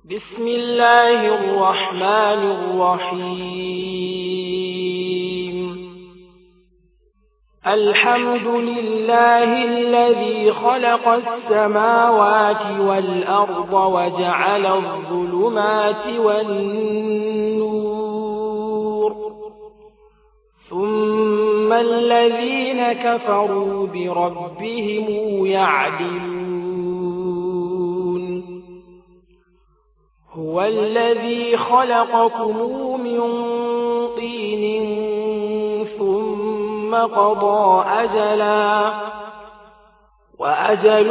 بسم الله الرحمن الرحيم الحمد لله الذي خلق السماوات والأرض وجعل الظلمات والنور ثم الذين كفروا بربهم يعدلون هو الذي خلقكم من طين ثم قضى أجلا وأجل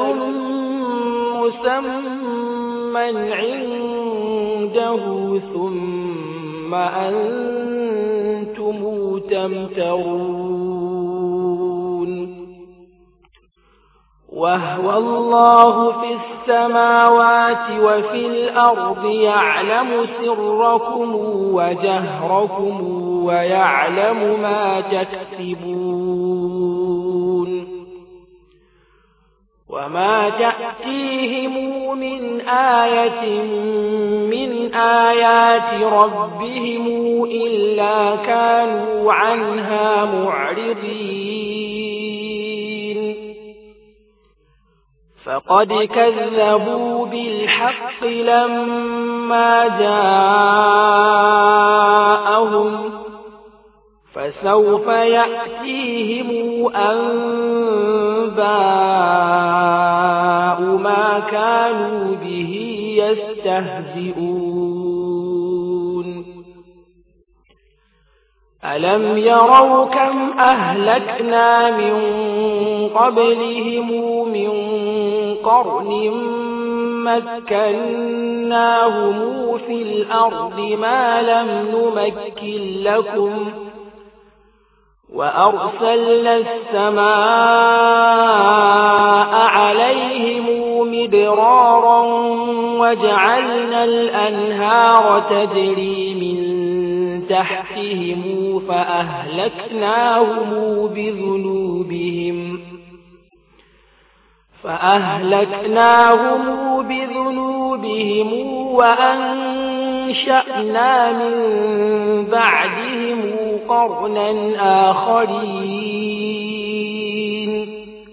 مسمى عنده ثم أنتم تمترون وهو الله في السماوات وفي الأرض يعلم سركم وجهركم ويعلم ما تكسبون وما تأتيهم من آية من آيات ربهم إلا كانوا عنها معرضين فقد كذبوا بالحق لما جاءهم فسوف يأتيهم أنباء ما كانوا به يستهزئون ألم يروا كم أهلكنا من قبلهم من قرن مكناهم في الأرض ما لم نمكن لكم وأرسلنا السماء عليهم مدرارا وجعلنا الأنهار تجري من تحتهم فأهلكناهم بذنوبهم وأنشأنا من بعدهم قرنا آخرين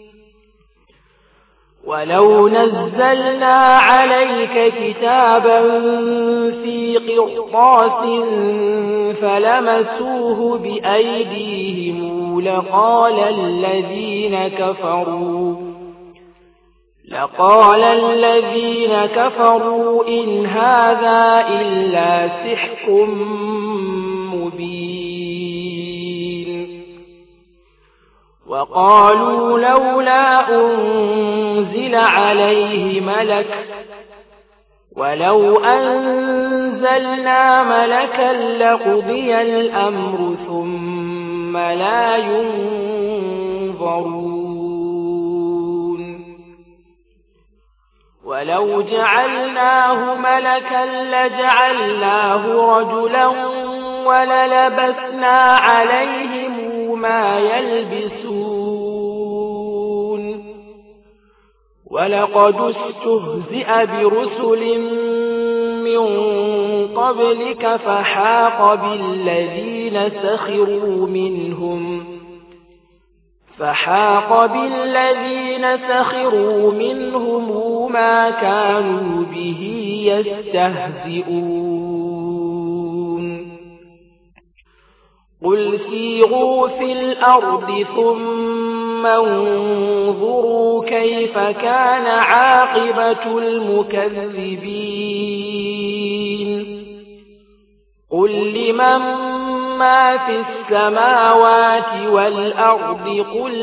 ولو نزلنا عليك كتابا في قرطاس فلمسوه بأيديهم لقال الذين كفروا إن هذا إلا سحر مبين وقالوا لولا أنزل عليه ملك ولو أنزلنا ملكا لقضي الأمر ثم لا ينظرون ولو جعلناه ملكا لجعلناه رجلا وللبسنا عليهم ما يلبسون ولقد استهزئ برسل من قبلك فحاق بالذين سخروا منهم ما كانوا به يستهزئون قل سيروا في الأرض ثم انظروا كيف كان عاقبة المكذبين قل لمن ما في السماوات والأرض قل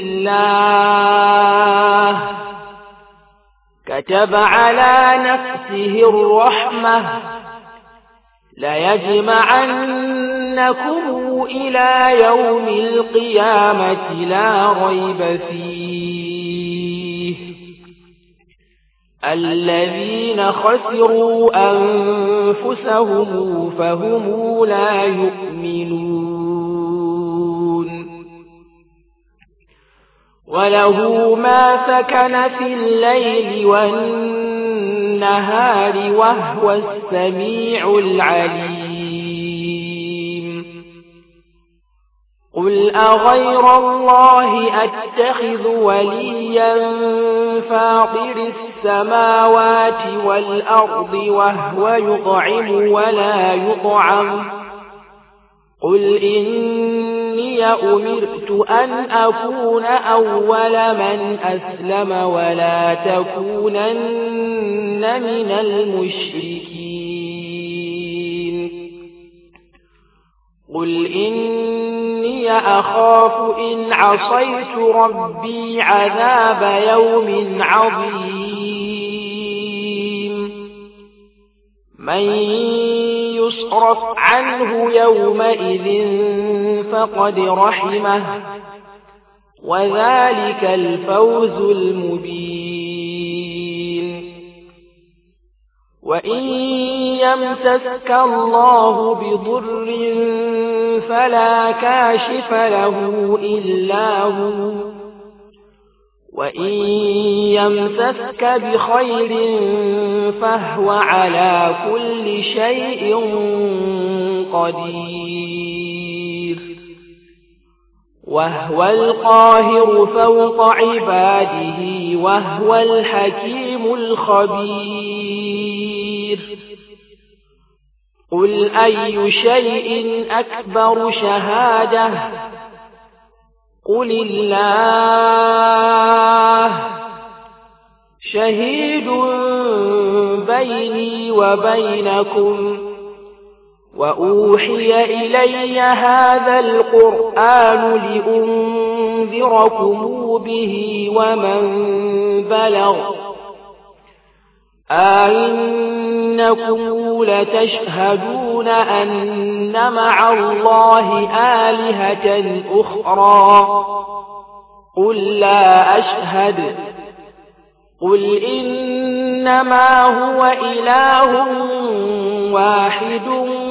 لله كتب على نفسه الرحمة ليجمعنكم إلى يوم القيامة لا ريب فيه الذين خسروا أنفسهم فهم لا يؤمنون وله ما سكن في الليل والنهار النهار وهو السميع العليم قل أغير الله أتخذ وليا فاطر السماوات والأرض وهو يطعم ولا يطعم قل إني أمرت أن أكون أول من أسلم ولا تكونن من المشركين قل إني أخاف إن عصيت ربي عذاب يوم عظيم من يصرف عنه يومئذ فقد رحمه وذلك الفوز المبين وإن يمسسك الله بضر فلا كاشف له إلا هو وإن يمسسك بخير فهو على كل شيء قدير وهو القاهر فوق عباده وهو الحكيم الخبير قل أي شيء أكبر شهادة قل الله شهيد بيني وبينكم وأوحي إلي هذا القرآن لأنذركم به ومن بلغ أئنكم لتشهدون أن مع الله آلهة أخرى قل لا أشهد قل إنما هو إله واحد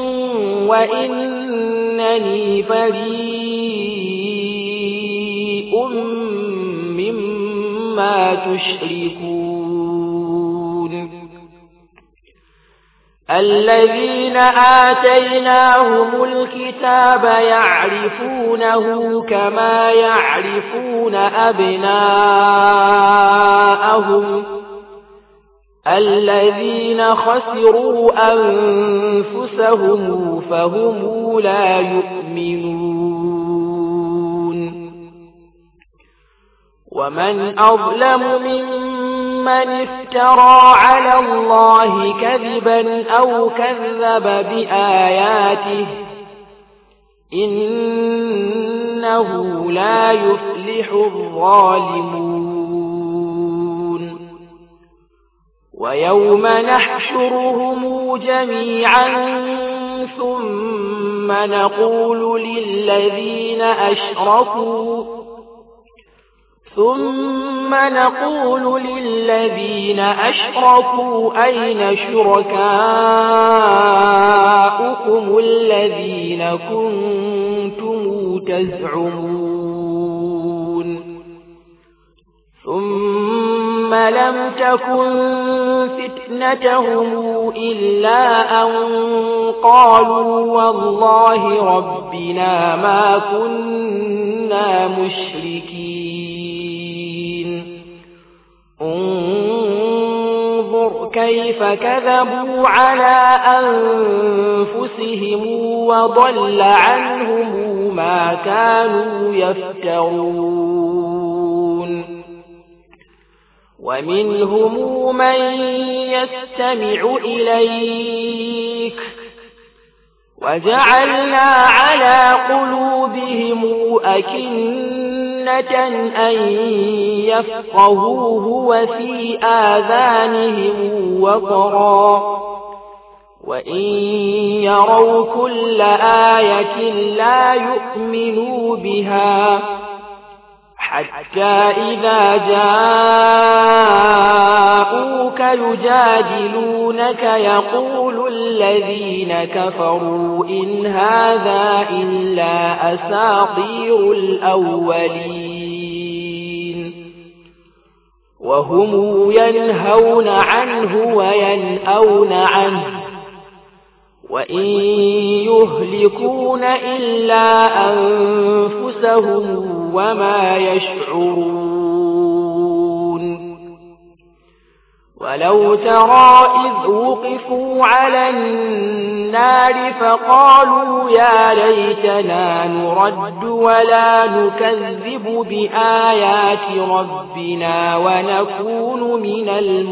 وإنني بريء مما تشركون الذين آتيناهم الكتاب يعرفونه كما يعرفون أبناءهم الذين خسروا أنفسهم فهم لا يؤمنون ومن أظلم ممن افترى على الله كذبا أو كذب بآياته إنه لا يفلح الظالمون ويوم نحشرهم جميعا ثم نقول للذين أشركوا أين شركاؤكم الذين كنتم تزعمون ثم لم تكن فتنتهم إلا أن قالوا والله ربنا ما كنا مشركين انظر كيف كذبوا على أنفسهم وضل عنهم ما كانوا يفترون ومنهم من يستمع إليك وجعلنا على قلوبهم أكنة أن يفقهوه وفي آذانهم وقرا وإن يروا كل آية لا يؤمنوا بها حتى إذا جاءوك يجادلونك يقول الذين كفروا إن هذا إلا أساطير الأولين وهم ينهون عنه وينأون عنه وإن يهلكون إلا أنفسهم وما يشعرون ولو ترى إذ وقفوا على النار فقالوا يا ليتنا نرد ولا نكذب بآيات ربنا ونكون من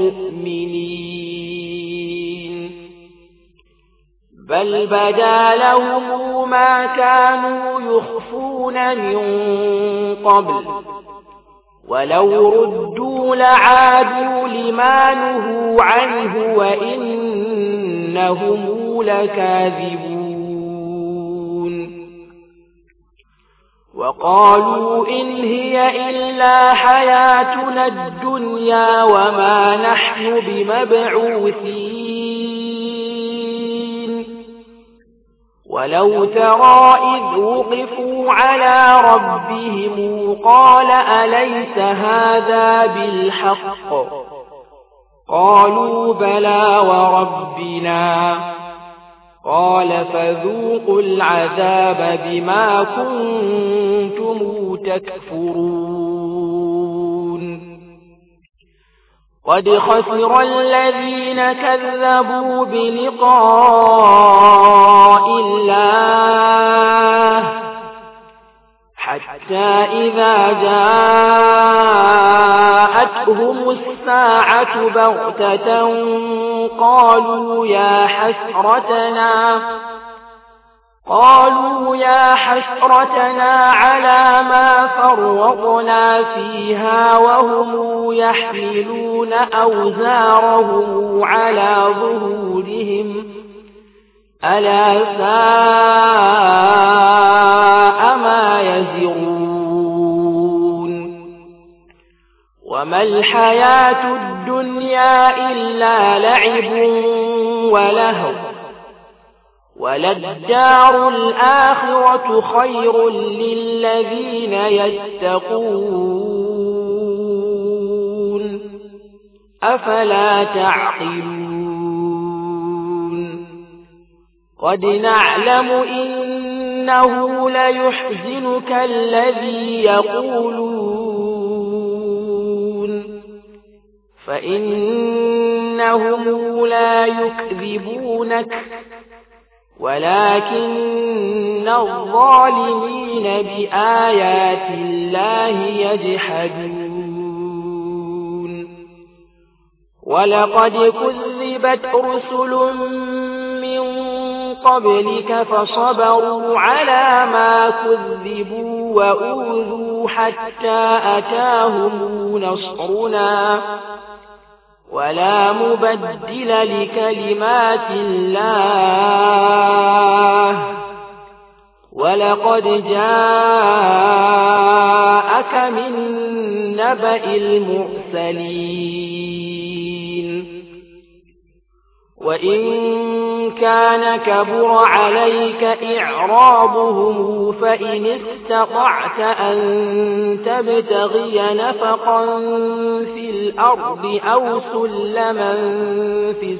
المؤمنين بل بدا لهم ما كانوا يخفون من قبل ولو ردوا لعادوا لما نهوا عنه وإنهم لكاذبون وقالوا إن هي إلا حياتنا الدنيا وما نحن بمبعوثين ولو ترى إذ وقفوا على ربهم قال أليس هذا بالحق قالوا بلى وربنا قال فذوقوا العذاب بما كنتم تكفرون قد خسر الذين كذبوا بلقاء الله حتى إذا جاءتهم الساعة بغتة قالوا يا حسرتنا على ما فرطنا فيها وهم يحملون أوزارهم على ظهورهم ألا ساء ما يزرون وما الحياة الدنيا إلا لعب ولهو وللدار الآخرة خير للذين يتقون أفلا تعقلون قد نعلم إنه ليحزنك الذي يقولون فإنهم لا يكذبونك ولكن الظالمين بآيات الله يجحدون ولقد كذبت رسل من قبلك فصبروا على ما كذبوا وأوذوا حتى أتاهم نصرنا ولا مبدل لكلمات الله ولقد جاءك من نبأ المرسلين وإن كان كبر عليك إعراضهم فإن استطعت أن تبتغي نفقا في الأرض أو سلما في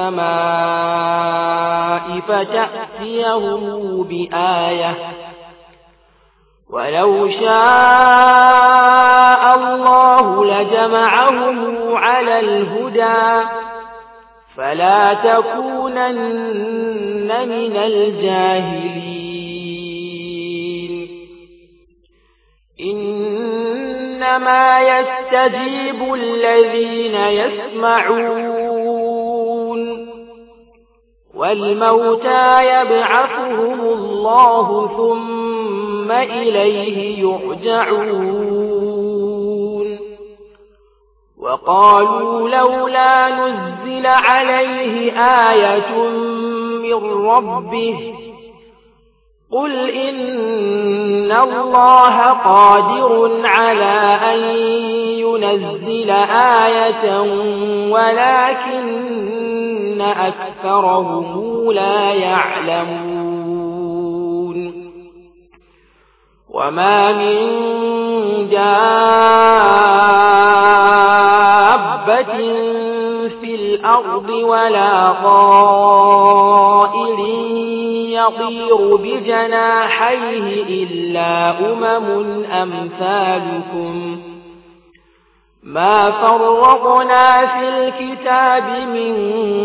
السماء فتأتيهم بآية ولو شاء الله لجمعهم على الهدى فلا تكونن من الجاهلين إنما يستجيب الذين يسمعون والموتى يبعثهم الله ثم إليه يرجعون وقالوا لولا نزل عليه آية من ربه قل إن الله قادر على أن ينزل آية ولكن أكثرهم لا يعلمون وما من دابة دابة في الأرض ولا طائر يطير بجناحيه إلا أمثالكم ما فرطنا في الكتاب من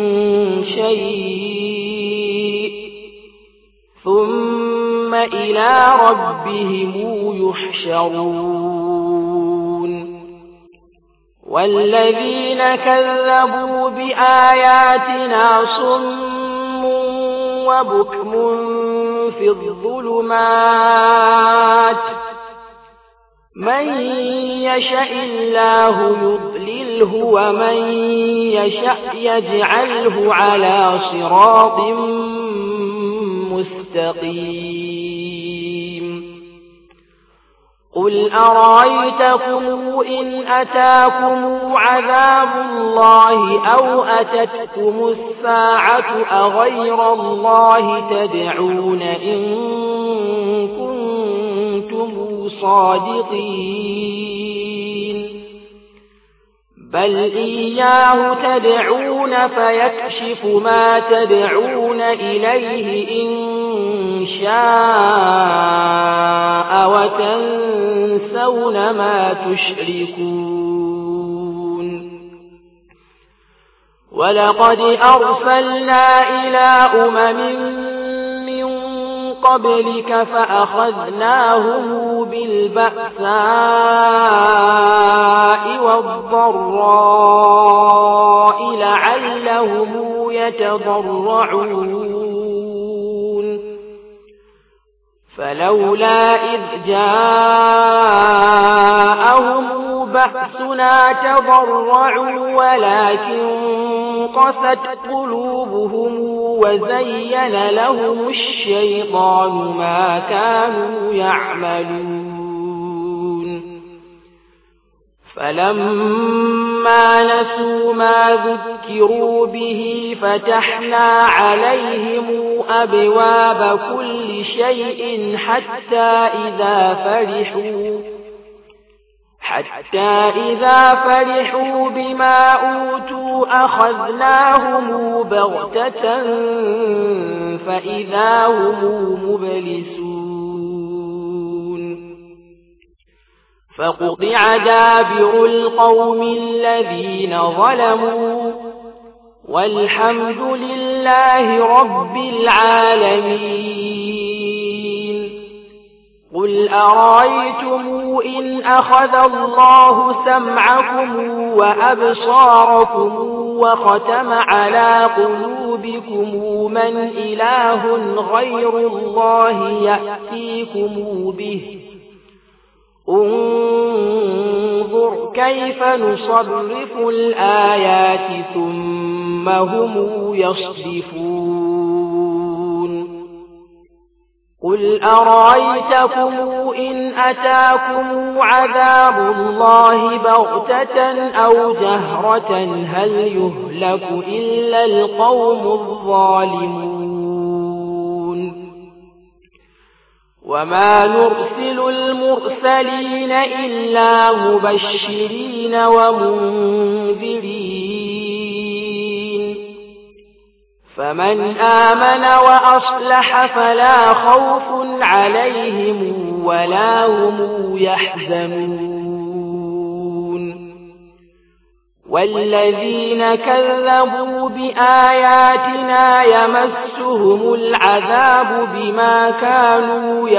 شيء ثم إلى ربهم يحشرون والذين كذبوا بآياتنا صم وبكم في الظلمات من يشاء الله يضلله ومن يشاء يجعله على صراط مستقيم قل أرأيتكم إن أتاكم عذاب الله أو أتتكم الساعة أغير الله تدعون إن كنتم صادقين بل إياه تدعون فيكشف ما تدعون إليه إن شاء وتنسون ما تشركون ولقد أرسلنا إلى من قبلك فأخذناهم بالبأساء والضراء لعلهم يتضرعون فلولا إذ جاءهم بأسنا تضرعوا ولكن قست قلوبهم وزين لهم الشيطان ما كانوا يعملون فلما نسوا ما ذكروا به فتحنا عليهم أبواب كل شيء حتى إذا فرحوا بما أوتوا أخذناهم بغتة فإذا هم مبلسون فقطع دابر القوم الذين ظلموا والحمد لله رب العالمين قل أرأيتم إن أخذ الله سمعكم وأبصاركم وختم على قلوبكم من إله غير الله يأتيكم به انظر كيف نصرف الآيات ثم هم يصدفون قل أرأيتكم إن أتاكم عذاب الله بغتة أو جهرة هل يهلك إلا القوم الظالمون وما نرسل المرسلين إلا مبشرين ومنذرين فمن آمن وأصلح فلا خوف عليهم ولا هم يحزنون والذين كذبوا بآياتنا يمسهم العذاب بما كانوا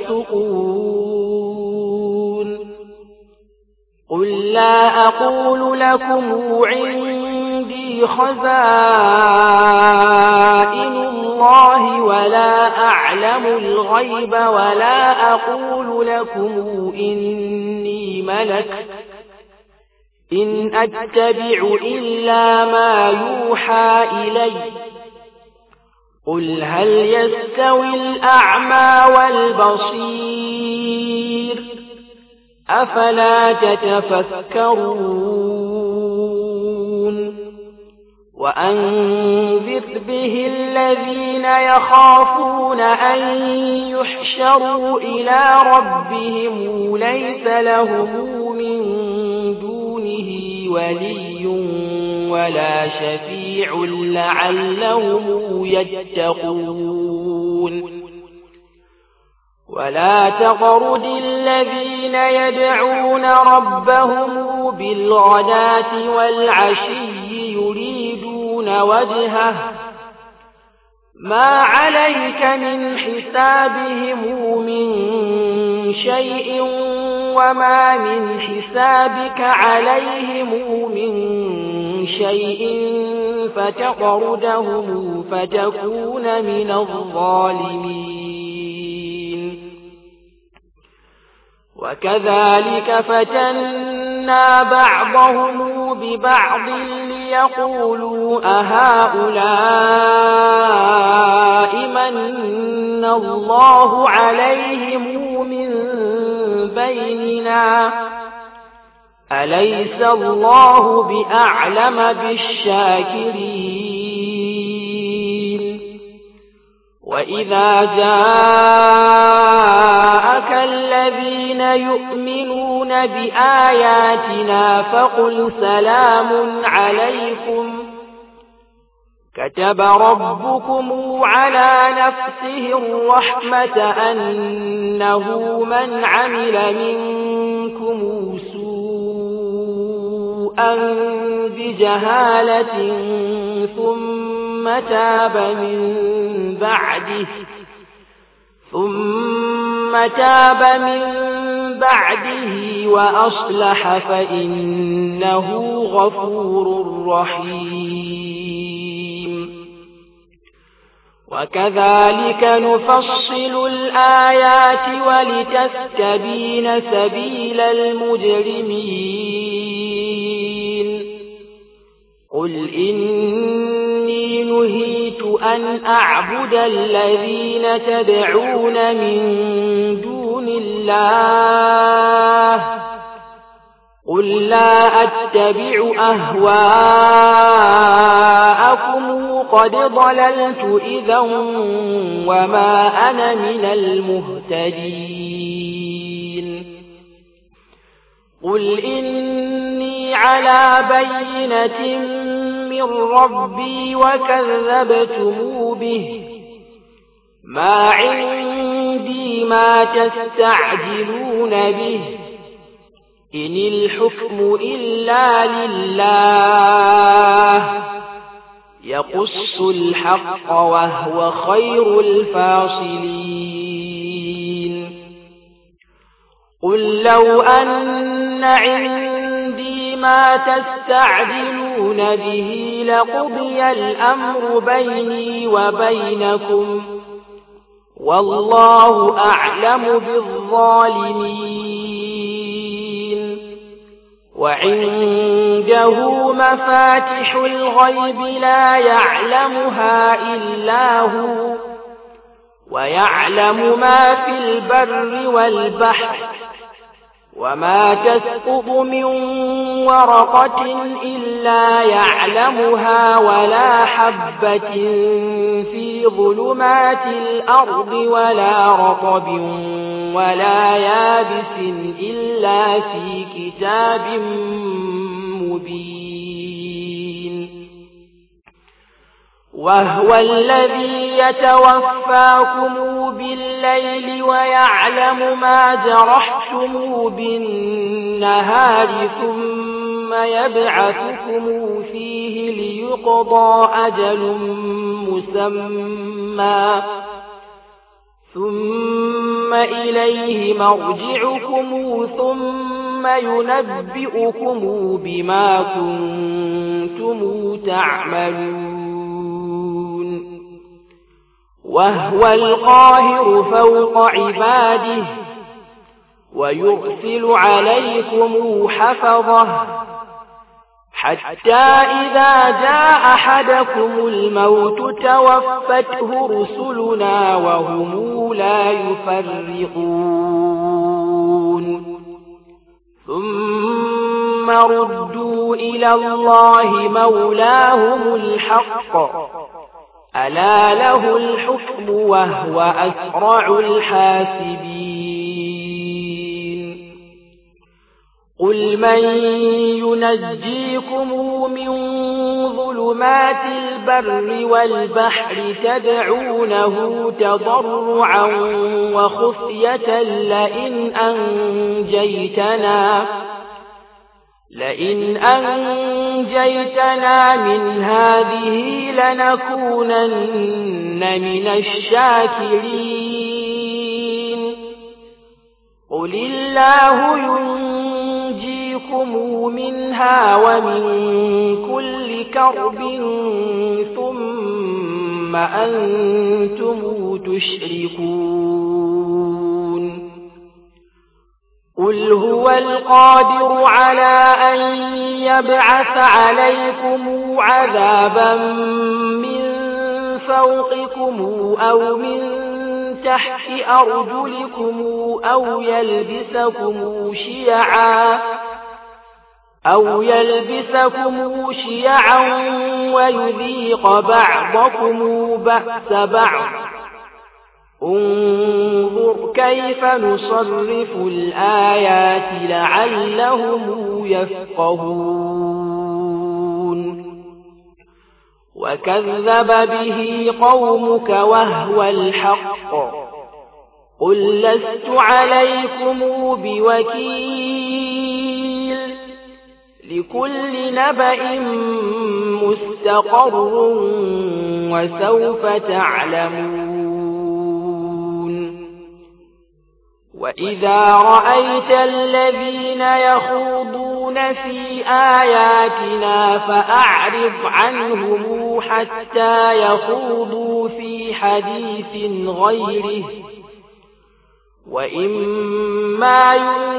يفسقون قل لا أقول لكم عندي خزائن الله ولا أعلم الغيب ولا أقول لكم إني ملك إن أتبع إلا ما يوحى إلي قل هل يستوي الأعمى والبصير أفلا تتفكرون وأنذر به الذين يخافون أن يحشروا إلى ربهم ليس لهم من دونه ولي ولا شفيع لعلهم يتقون ولا تطرد الذين يدعون ربهم بالغداة والعشي يريدون وجهه ما عليك من حسابهم من شيء وما من حسابك عليهم من شيء فتطردهم فتكون من الظالمين وكذلك فتنا بعضهم ببعض ليقولوا أهؤلاء من الله عليهم من بيننا أليس الله بأعلم بالشاكرين وإذا جاءك الذين يؤمنون بآياتنا فقل سلام عليكم كتب ربكم على نفسه الرحمة أنه من عمل منكم سوءا بجهالة ثم تاب من بعده وأصلح فإنه غفور رحيم وكذلك نفصل الآيات ولتستبين سبيل المجرمين قل إني نهيت أن أعبد الذين تدعون من دون الله قل لا أتبع أهواءكم قد ضللت إذا وما أنا من المهتدين قل إني على بينة من ربي وكذبتم به ما عندي ما تستعجلون به إن الحكم إلا لله يقص الحق وهو خير الفاصلين قل لو أن عندي ما تستعجلون به لقضي الأمر بيني وبينكم والله أعلم بالظالمين وعنده مفاتح الغيب لا يعلمها إلا هو ويعلم ما في البر والبحر وما تسقط من ورقة إلا يعلمها ولا حبة في ظلمات الأرض ولا رطب ولا يابس إلا في كتاب مبين وهو الذي يتوفاكم بالليل ويعلم ما جرحتم بالنهار ثم يبعثكم فيه ليقضى أجل مسمى ثم إليه مرجعكم ثم ينبئكم بما كنتم تعملون وهو القاهر فوق عباده ويرسل عليكم حفظه حتى إذا جاء أحدكم الموت توفته رسلنا وهم لا يفرقون ثم ردوا إلى الله مولاهم الحق ألا له الحكم وهو أسرع الحاسبين قل من ينجيكم من ظلمات البر والبحر تدعونه تضرعا وخفية لئن أنجيتنا من هذه لنكونن من الشاكرين قل الله ينجيكم منها ومن كل كرب ثم أنتم تشركون قل هو القادر على أن يبعث عليكم عذابا من فوقكم أو من تحت أرجلكم أو يلبسكم شيعا ويذيق بعضكم بأس بعض انظر كيف نصرف الآيات لعلهم يفقهون وكذب به قومك وهو الحق قل لست عليكم بوكيل لكل نبأ مستقر وسوف تعلمون وإذا رأيت الذين يخوضون في آياتنا فأعرض عنهم حتى يخوضوا في حديث غيره وإما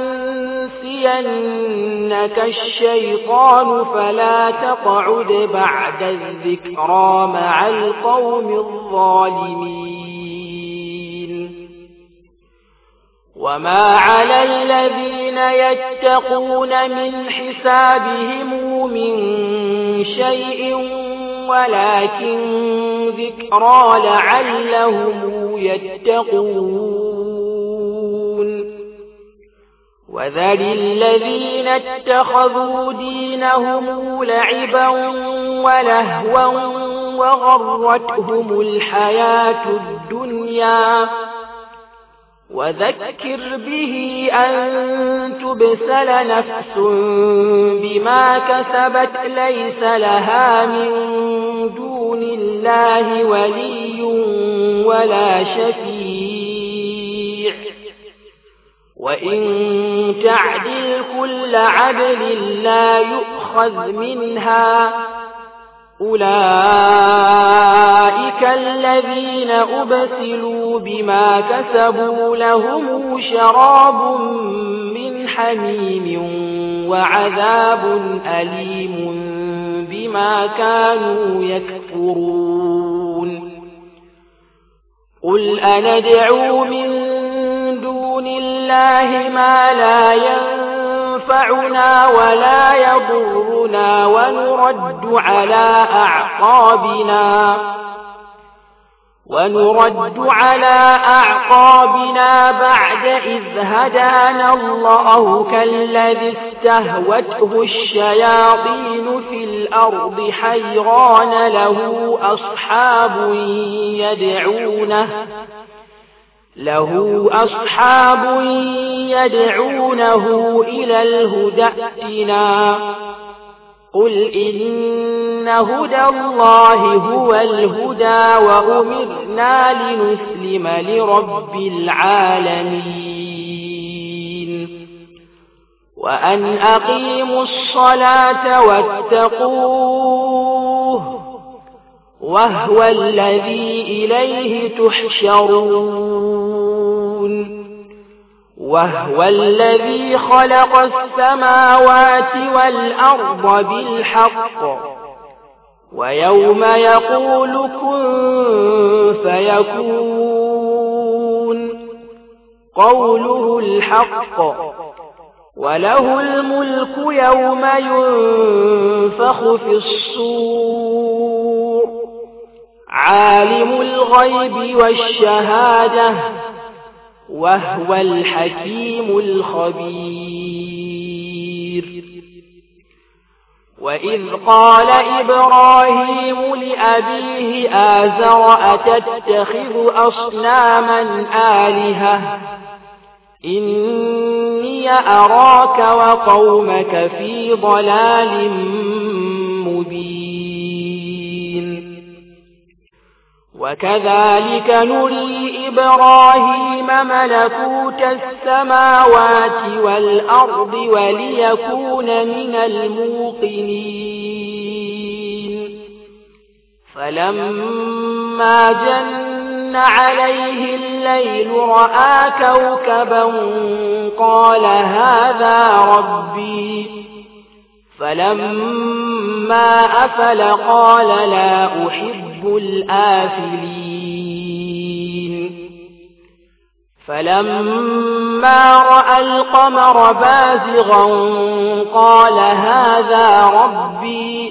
ينسينك الشيطان فلا تقعد بعد الذكرى مع القوم الظالمين وما على الذين يتقون من حسابهم من شيء ولكن ذكرى لعلهم يتقون وذل الذين اتخذوا دينهم لعبا ولهوا وغرتهم الحياة الدنيا وذكر به أن تبسل نفس بما كسبت ليس لها من دون الله ولي ولا شفيع وإن تعدل كل عدل لا يؤخذ منها أولئك الذين أبسلوا بما كسبوا لهم شراب من حميم وعذاب أليم بما كانوا يكفرون قل أندعو من دون الله ما لا ينفعنا ولا يضرنا ونرد على أعقابنا بعد إذ هدانا الله كالذي استهوته الشياطين في الأرض حيران له أصحاب يدعونه إلى الهدى ائتنا قل إن هدى الله هو الهدى وأمرنا لنسلم لرب العالمين وأن أقيموا الصلاة واتقوه وهو الذي إليه تحشرون وهو الذي خلق السماوات والأرض بالحق ويوم يقول كن فيكون قوله الحق وله الملك يوم ينفخ في الصور عالم الغيب والشهادة وهو الحكيم الخبير وإذ قال إبراهيم لأبيه آزر أتتخذ أصناما آلهة إني أراك وقومك في ضلال مبين وكذلك نري إبراهيم ملكوت السماوات والأرض وليكون من الموقنين فلما جن عليه الليل رأى كوكبا قال هذا ربي فلما أفل قال لا أحب الآفلين فلما رأى القمر بازغا قال هذا ربي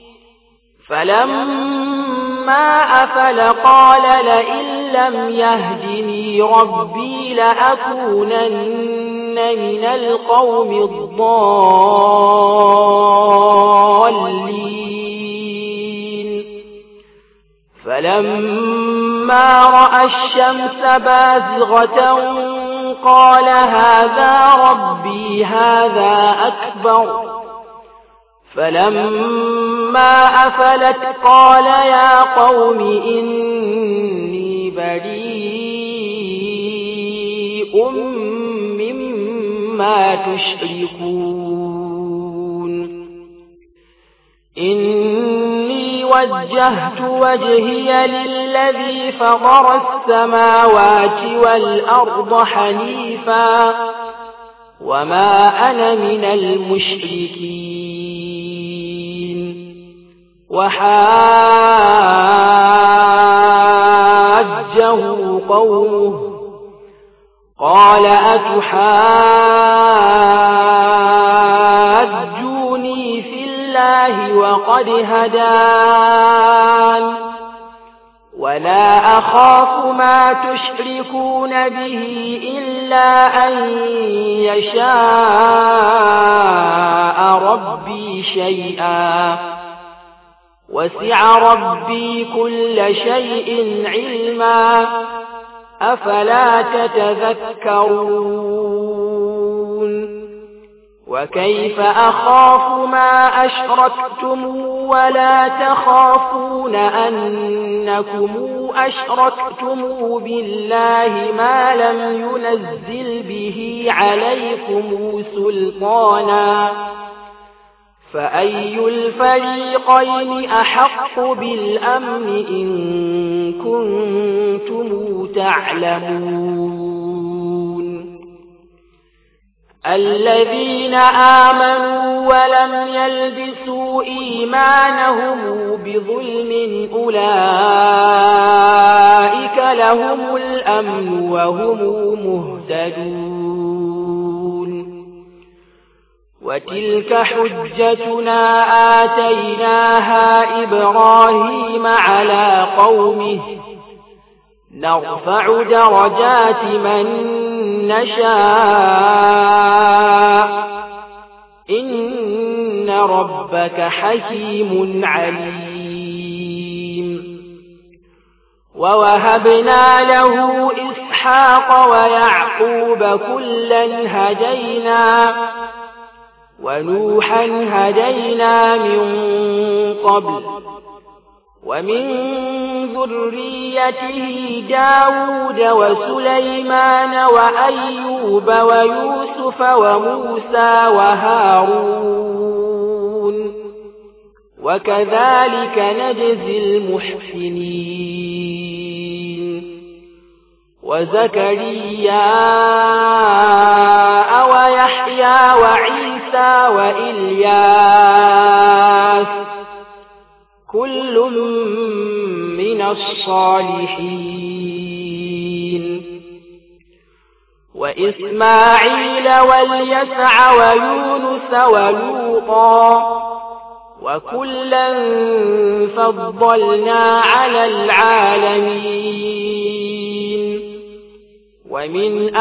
فلما أفل قال لئن لم يهدني ربي لأكونن من القوم الضالين فلما رأى الشمس بازغة قال هذا ربي هذا أكبر فلما أفلت قال يا قوم إني بريء مما تشركون إني وجهت وجهي للذي فطر السماوات والأرض حنيفا وما أنا من المشركين وحاجه قومه قال أتحاجوني في الله وقد هدان ولا أخاف ما تشركون به إلا أن يشاء ربي شيئا وسع ربي كل شيء علما أفلا تتذكرون وكيف أخاف ما أشركتم ولا تخافون أنكم أشركتم بالله ما لم ينزل به عليكم سلطانا فأي الفريقين أحق بالأمن إن كنتم تعلمون الذين آمنوا ولم يلبسوا إيمانهم بظلم أولئك لهم الأمن وهم مهتدون وتلك حجتنا آتيناها إبراهيم على قومه نرفع درجات من نشاء إن ربك حكيم عليم ووهبنا له إسحاق ويعقوب كلا هدينا ونوحا هدينا من قبل ومن ذريته داود وسليمان وأيوب ويوسف وموسى وهارون وكذلك نجزي المحسنين وزكريا ويحيى وعيسى وإلياس كل من الصالحين وإسماعيل واليسع ويونس ولوطا وكلا فضلنا على العالمين ومن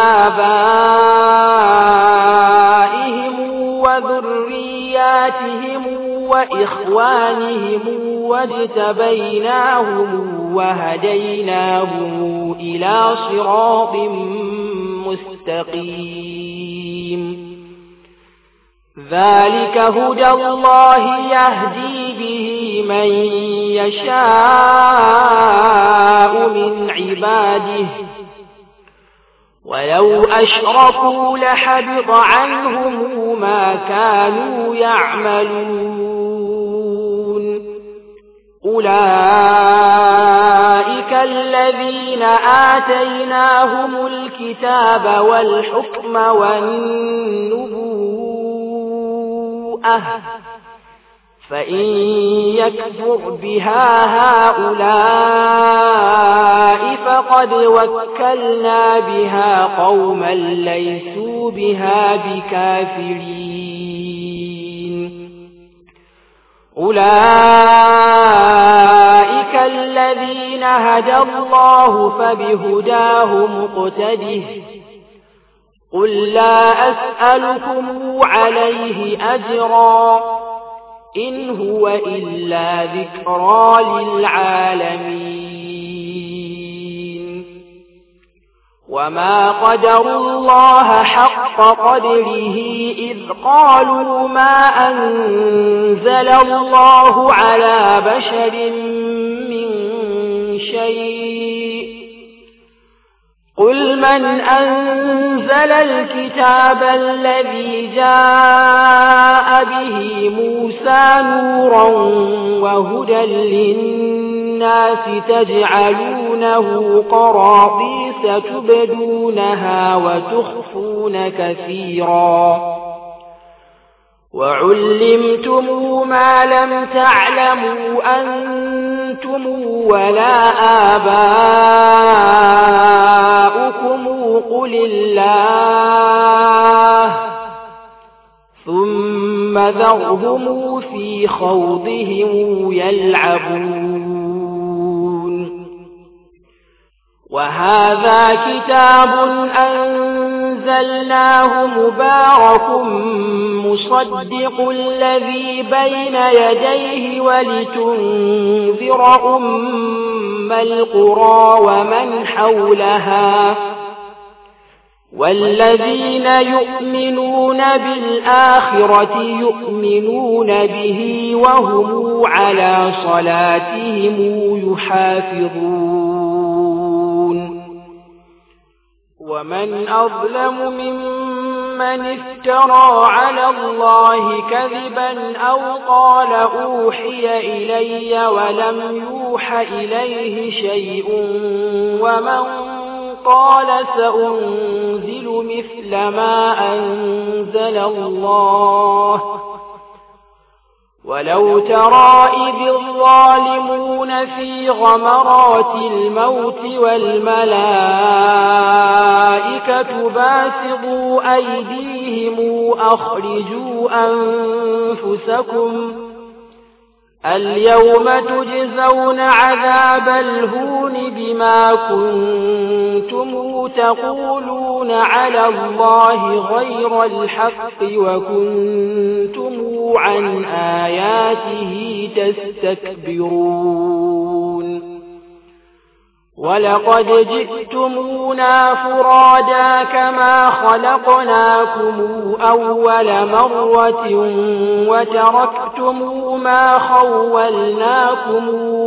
آبائهم وذرياتهم وإخوانهم وإخوانهم واجتبيناهم وهديناهم إلى صراط مستقيم ذلك هدى الله يهدي به من يشاء من عباده ولو أشركوا لحبط عنهم ما كانوا يعملون أولئك الذين آتيناهم الكتاب والحكم والنبوءة فإن يكفر بها هؤلاء فقد وكلنا بها قوما ليسوا بها بكافرين أولئك الذين هدى الله فبهداه مقتده قل لا أسألكم عليه أجرا إن هو إلا ذكرى للعالمين وما قدروا الله حق قدره إذ قالوا ما أنزل الله على بشر من شيء قل من أنزل الكتاب الذي جاء به موسى نورا وهدى للناس تجعلونه قراطيس تبدونها وتخفون كثيرا وعلمتم ما لم تعلموا أنتم ولا آباؤكم قل الله ثم ذرهم في خوضهم يلعبون وهذا كتاب أنزلناه مبارك مصدق الذي بين يديه ولتنذر أم القرى ومن حولها والذين يؤمنون بالآخرة يؤمنون به وهم على صلاتهم يحافظون ومن أظلم ممن افترى على الله كذبا أو قال أوحي إلي ولم يوح إليه شيء ومن قال سأنزل مثل ما أنزل الله ولو ترى إذ الظالمون في غمرات الموت والملائكة باسطوا أيديهم أخرجوا أنفسكم اليوم تجزون عذاب الهون بما كنتم تقولون على الله غير الحق وكنتم عن آياته تستكبرون ولقد جئتمونا فرادا كما خلقناكم أول مرة وتركتم ما خولناكم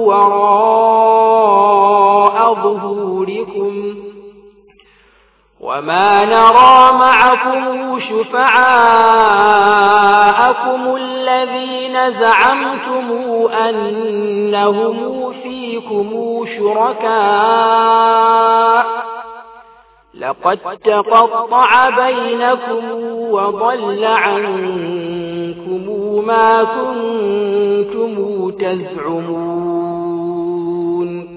وراء ظهوركم وما نرى معكم شفعاءكم الذين زعمتم أنهم فيكم شركاء لقد تقطع بينكم وضل عنكم ما كنتم تزعمون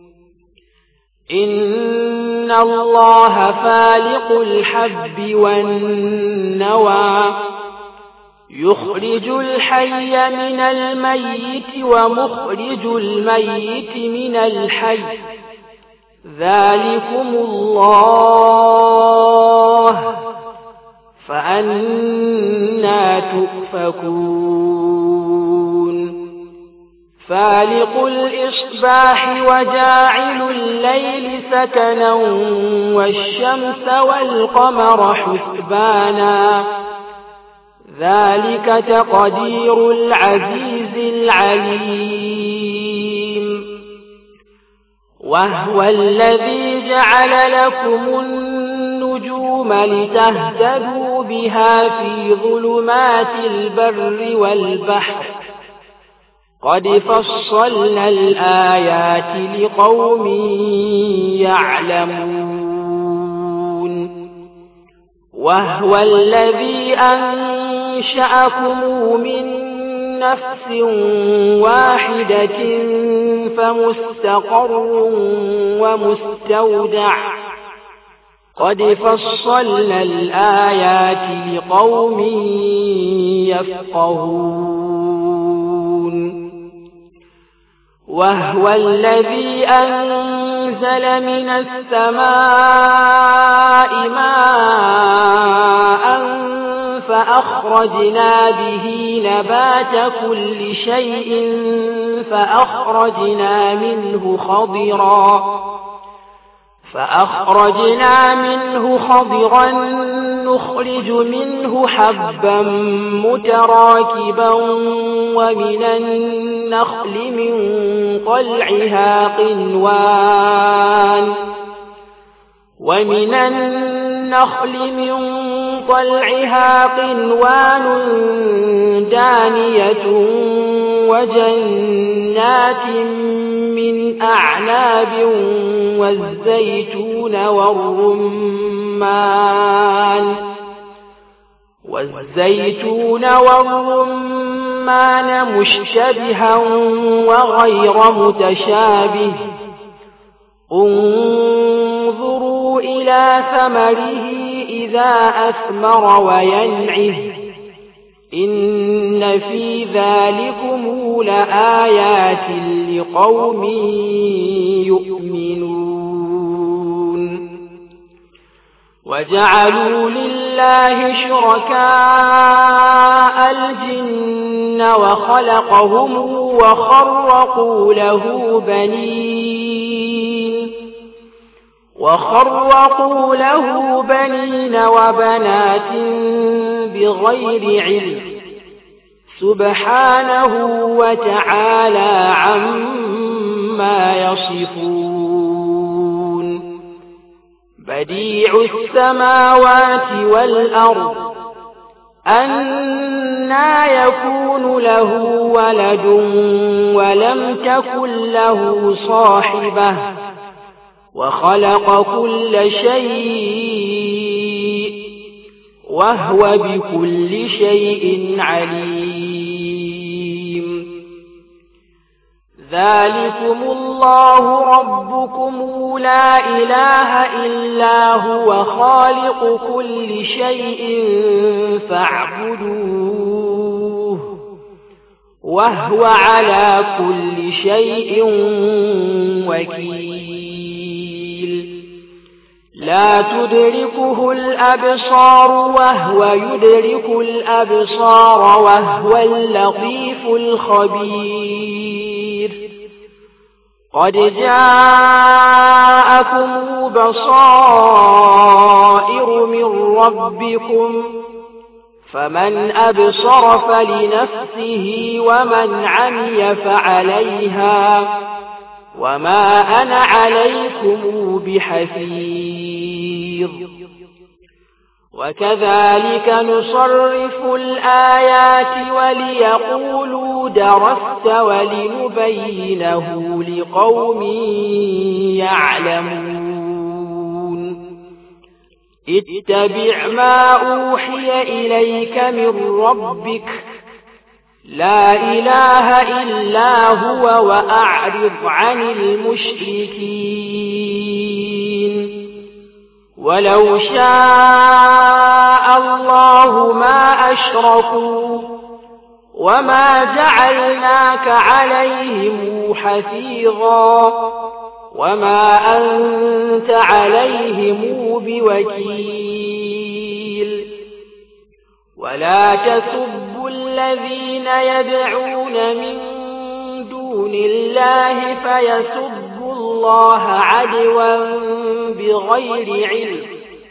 إن الله فالق الحب والنوى يخرج الحي من الميت ومخرج الميت من الحي ذلكم الله فأنى تؤفكون فالق الإصباح وجاعل الليل سكنا والشمس والقمر حسبانا ذلك تقدير العزيز العليم وهو الذي جعل لكم النجوم لتهتدوا بها في ظلمات البر والبحر قد فصلنا الآيات لقوم يعلمون وهو الذي أنشأكم من نفس واحدة فمستقر ومستودع قد فصلنا الآيات لقوم يفقهون وهو الذي أنزل من السماء ماء فأخرجنا به نبات كل شيء فأخرجنا منه خضرا نخرج منه حبا متراكبا ومن النخل من طلعها قنوان دانية وجنات من أعناب والزيتون والرمان مشتبها وغير متشابه انظروا إلى ثمره إذا أثمر وينعه إن في ذلكم لآيات لقوم يؤمنون وجعلوا لله شركاء الجن وخلقهم وخرقوا له بنين وبنات بغير علم سبحانه وتعالى عما يصفون بديع السماوات والأرض أنى يكون له ولد ولم تكن له صاحبة وخلق كل شيء وهو بكل شيء عليم ذلكم الله ربكم لا إله إلا هو خالق كل شيء فاعبدوه وهو على كل شيء وكيل لا تدركه الأبصار وهو يدرك الأبصار وهو اللطيف الخبير قد جاءكم بصائر من ربكم فمن أبصر فلنفسه ومن عمي فعليها وما أنا عليكم بحفيظ وكذلك نصرف الآيات وليقولوا درست ولنبينه لقوم يعلمون اتبع ما أوحي إليك من ربك لا إله إلا هو وأعرض عن المشركين ولو شاء الله ما أشركوا وما جعلناك عليهم حفيظا وما أنت عليهم بوكيل ولا تسبوا الذين يدعون من دون دون الله فيسبوا الله عدوا بغير علم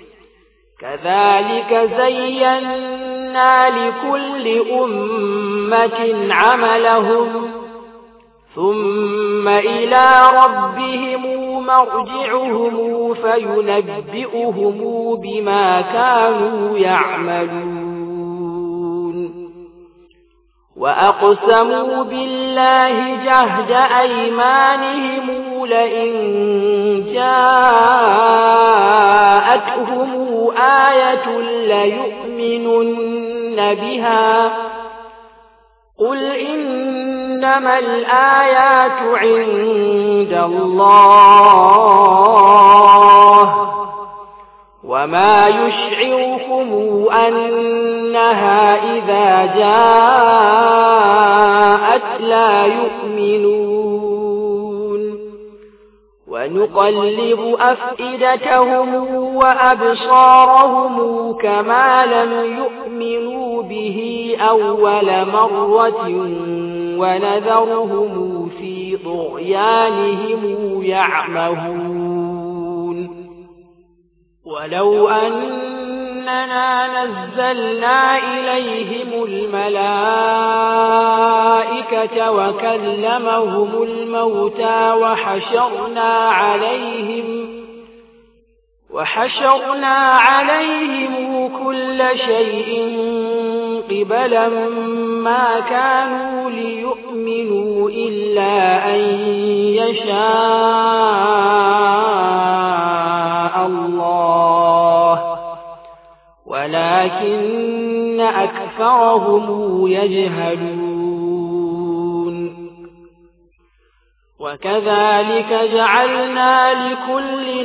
كذلك زينا لكل أمة عملهم ثم إلى ربهم مرجعهم فينبئهم بما كانوا يعملون وأقسموا بالله جهد أيمانهم لئن جاءتهم آية ليؤمنن بها قل إنما الآيات عند الله وما يشعركم أنها إذا جاءت لا يؤمنون ونقلب أفئدتهم وأبصارهم كما لم يؤمنوا به أول مرة ونذرهم في طغيانهم يعمهون ولو أننا نزلنا إليهم الملائكة وكلمهم الموتى وحشرنا عليهم كل شيء قبلا ما كانوا ليؤمنوا إلا أن يشاء الله ولكن أكثرهم يجهلون وكذلك جعلنا لكل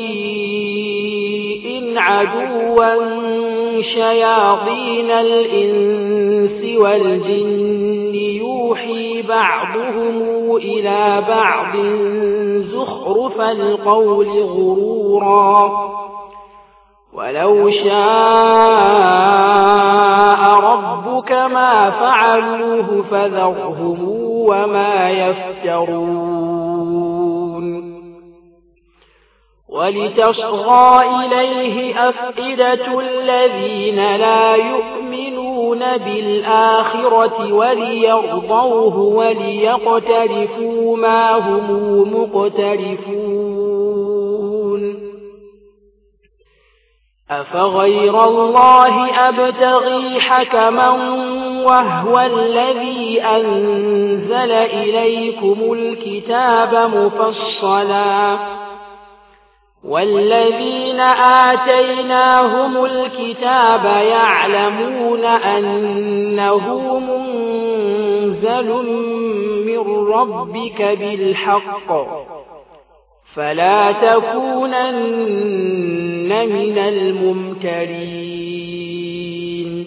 نبي عدوا شياطين الإنس والجن يوحي بعضهم إلى بعض زخرف القول غرورا ولو شاء ربك ما فعلوه فذرهم وما يفترون ولتصغى إليه أفئدة الذين لا يؤمنون بالآخرة وليرضوه وليقترفوا ما هم مقترفون أفغير الله أبتغي حكما وهو الذي أنزل إليكم الكتاب مفصلا والذين آتيناهم الكتاب يعلمون أنه منزل من ربك بالحق فلا تكونن من الممترين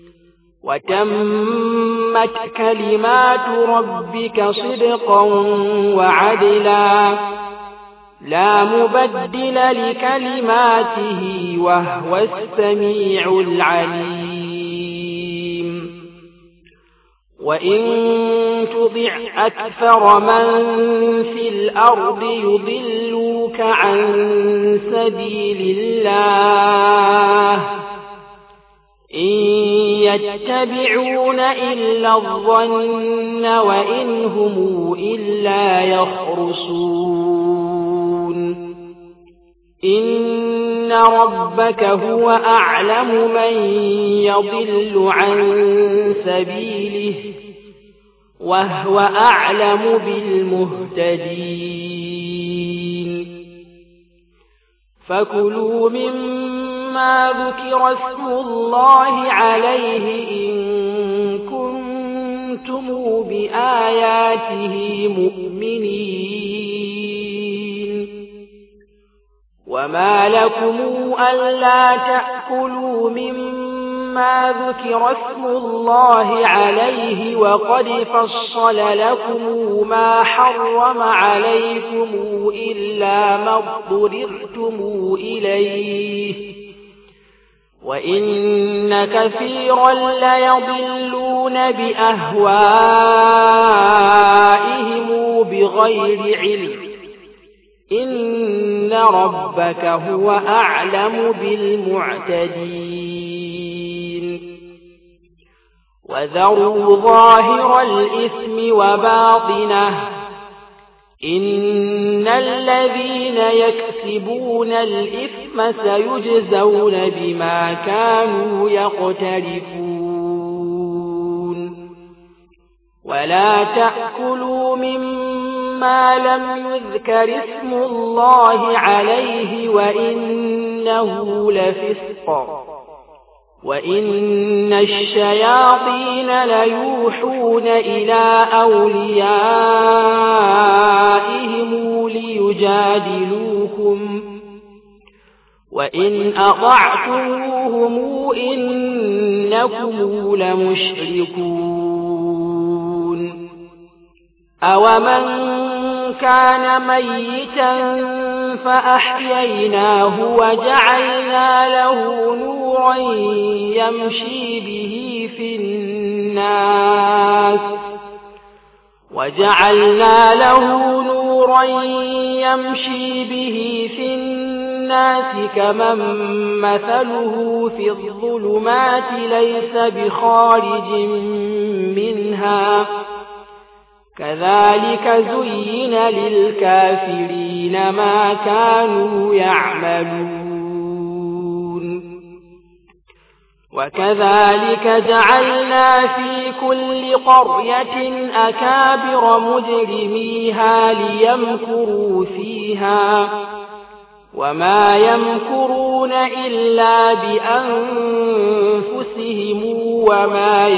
وتمت كلمات ربك صدقا وعدلا لا مبدل لكلماته وهو السميع العليم وإن تطع أكثر من في الأرض يضلوك عن سبيل الله إن يتبعون إلا الظن وإن هم إلا يخرصون إن ربك هو أعلم من يضل عن سبيله وهو أعلم بالمهتدين فكلوا مما ذكر اسم الله عليه إن كنتم بآياته مؤمنين وما لكم ألا تأكلوا مما ذكر اسم الله عليه وقد فصل لكم ما حرم عليكم إلا ما اضطررتم إليه وإن كثيرا ليضلون بأهوائهم بغير علم إن ربك هو أعلم بالمعتدين وذروا ظاهر الإثم وباطنه إن الذين يكسبون الإثم سيجزون بما كانوا يقترفون ولا تأكلوا مما لم يذكر اسم الله عليه وإنه لفسق وإن الشياطين ليوحون إلى أوليائهم ليجادلوكم وإن أطعتموهم إنكم لمشركون أومن كان ميتا فأحييناه وجعلنا له نورا يمشي به في الناس كمن مثله في الظلمات ليس بخارج منها كذلك زين للكافرين ما كانوا يعملون وكذلك جعلنا في كل قرية أكابر مجرميها ليمكروا فيها وما يمكرون إلا بأنفسهم وما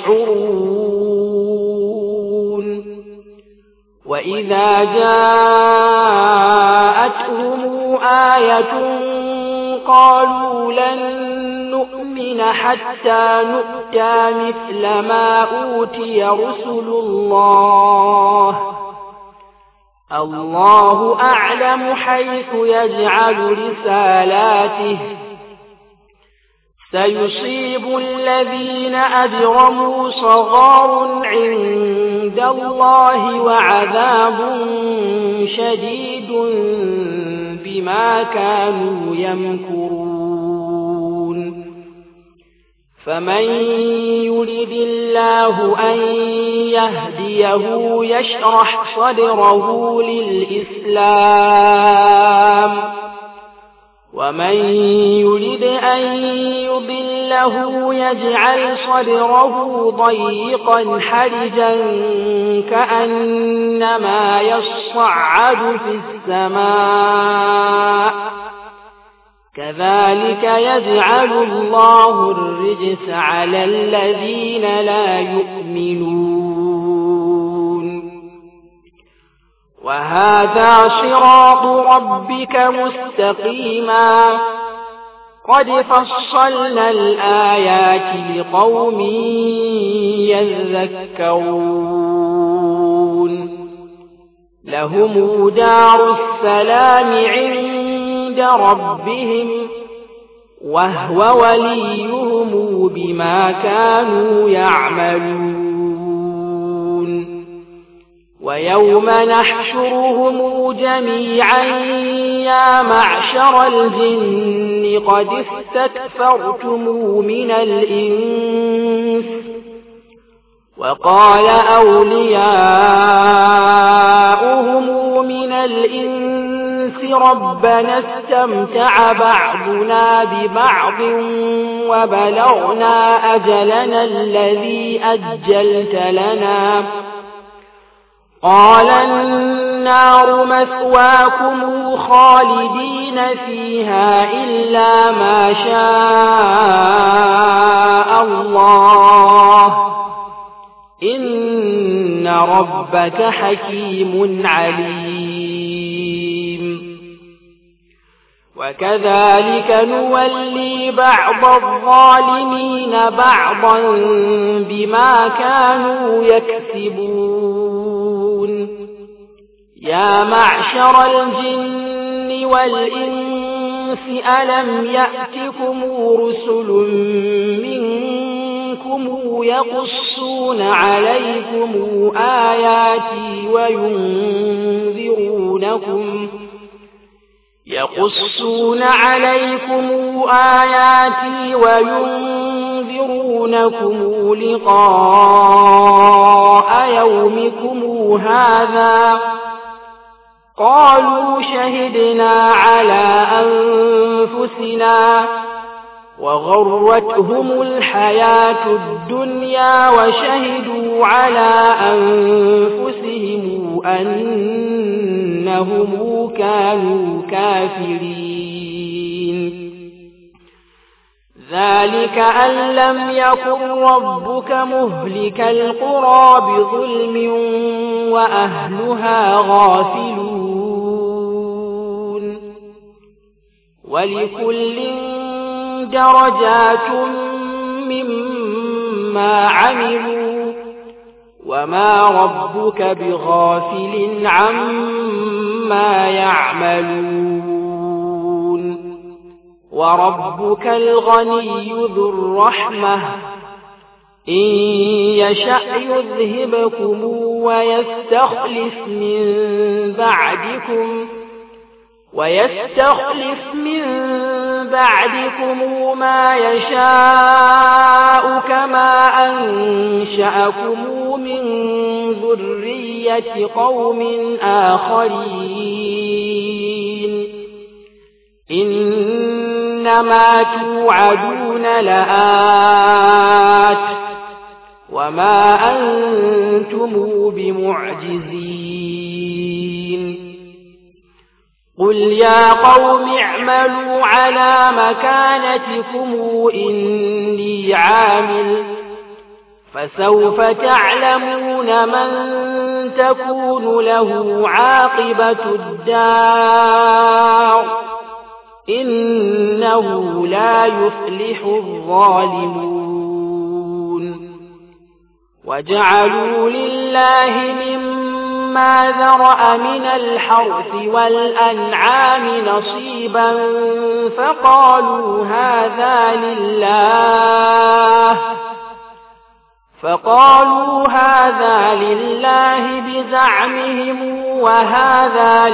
يشعرون وإذا جاءتهم آية قالوا لن نؤمن حتى نؤتى مثل ما أوتي رسل الله أعلم حيث يجعل رسالاته سيصيب الذين أجرموا صغار عند الله وعذاب شديد بما كانوا يمكرون فمن يرد الله أن يهديه يشرح صدره للإسلام ومن يرد أن يضله يجعل صدره ضيقا حرجا كأنما يصعد في السماء كذلك يجعل الله الرجس على الذين لا يؤمنون وهذا صراط ربك مستقيما قد فصلنا الآيات لقوم يذكرون لهم دار السلام عند ربهم وهو وليهم بما كانوا يعملون ويوم نحشرهم جميعا يا معشر الجن قد استكثرتم من الإنس وقال أولياؤهم من الإنس ربنا استمتع بعضنا ببعض وبلغنا أجلنا الذي أجلت لنا قال النار مثواكم خالدين فيها إلا ما شاء الله إن ربك حكيم عليم وكذلك نولي بعض الظالمين بعضا بما كانوا يكسبون يا معشر الجن والإنس ألم يأتكم رسل منكم يقصون عليكم آياتي وينذرونكم لقاء يومكم هذا قالوا شهدنا على أنفسنا وغرتهم الحياة الدنيا وشهدوا على أنفسهم أنهم كانوا كافرين ذلك أن لم يكن ربك مهلك القرى بظلم وأهلها غافلون ولكل درجات مما عملوا وما ربك بغافل عما يعملون وربك الغني ذو الرحمة إن يشأ يذهبكم ويستخلف من بعدكم ما يشاء كما أنشأكم من ذرية قوم آخرين إنما توعدون لآت وما أنتم بمعجزين قل يا قوم اعملوا على مكانتكم إني عامل فسوف تعلمون من تكون له عاقبة الدار إنه لا يفلح الظالمون وجعلوا لله مما ذرأ من الحرث والأنعام نصيبا فقالوا هذا لله بزعمهم وهذا